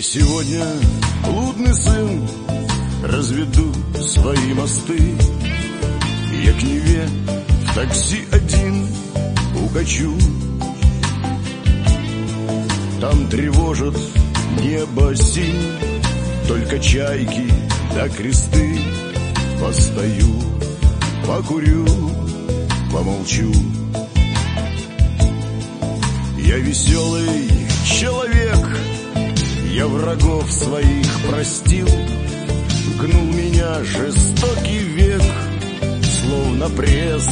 сегодня, блудный сын, разведу свои мосты. Я к Неве в такси один укачу. Там тревожат небо синь, только чайки да кресты. Постою, покурю, помолчу. Я веселый человек, я врагов своих простил. Гнул меня жестокий век, словно пресс.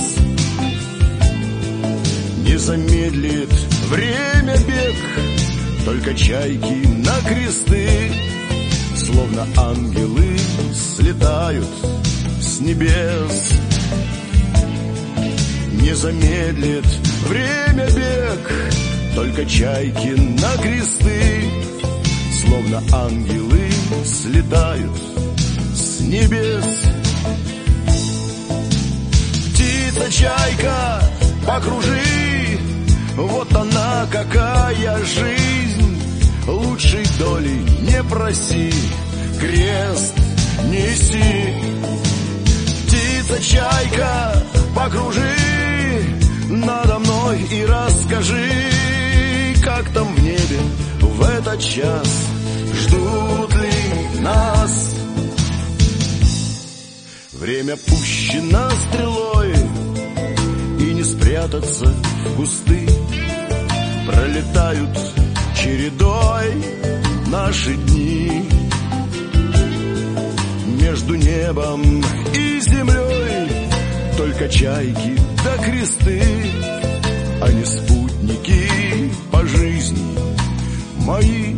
Не замедлит время бег, только чайки на кресты, словно ангелы, слетают с небес. Не замедлит время бег, только чайки на кресты, словно ангелы, слетают с небес. Птица-чайка, покружи, вот она какая жизнь. Лучшей доли не проси, крест неси. Птица-чайка, покружи надо мной и расскажи, как там в небе в этот час, ждут ли нас. Время пущено стрелой, и не спрятаться в кусты. Пролетают чередой наши дни. Между небом и землей только чайки да кресты, а не спутники по жизни мои.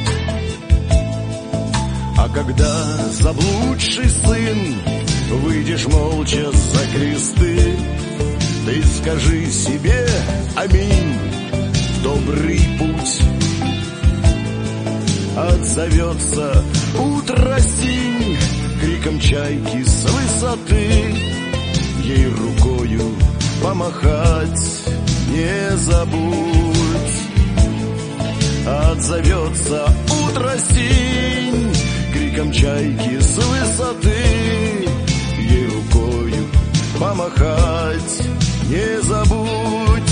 А когда заблудший сын выйдешь молча за кресты, ты скажи себе аминь, добрый путь. Отзовется утро синь криком чайки с высоты. Ей рукою помахать не забудь. Отзовется утро синь криком чайки с высоты. Ей рукою помахать не забудь.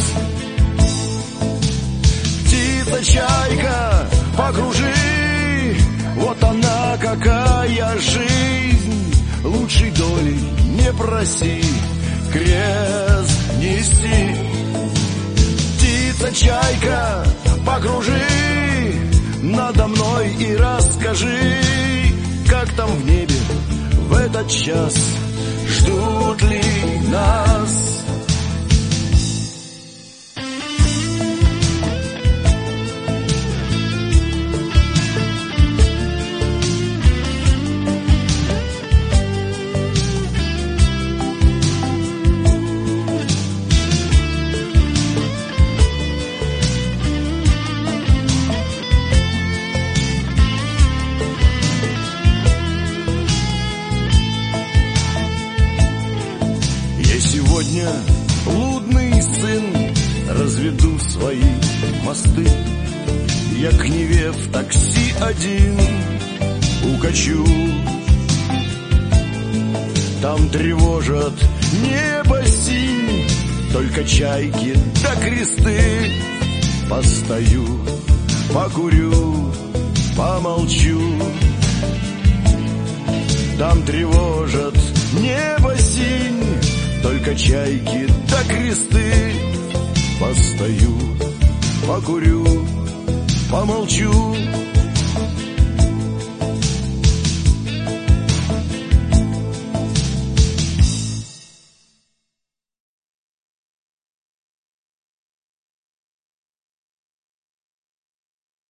Птица-чайка, покружи, вот она какая жизнь. Лучшей доли не проси, крест неси. Птица-чайка, покружи надо мной и расскажи, как там в небе в этот час, ждут ли нас. Сегодня, блудный сын, разведу свои мосты. Я к Неве в такси один укачу. Там тревожат небо синь, только чайки да кресты. Постою, покурю, помолчу. Там тревожат небо синь, только чайки да кресты. Постою, покурю, помолчу.